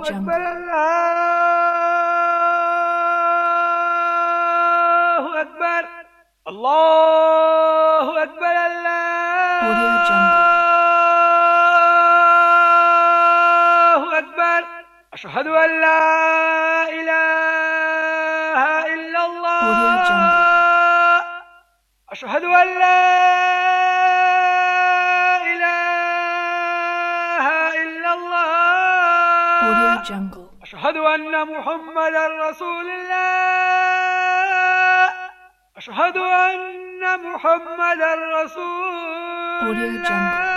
أكبر الله أكبر الله أكبر الله أكبر أشهد أن لا إله إلا الله أشهد أن لا إله إلا الله أشهد أن محمدا رسول الله أشهد أن محمدا رسول الله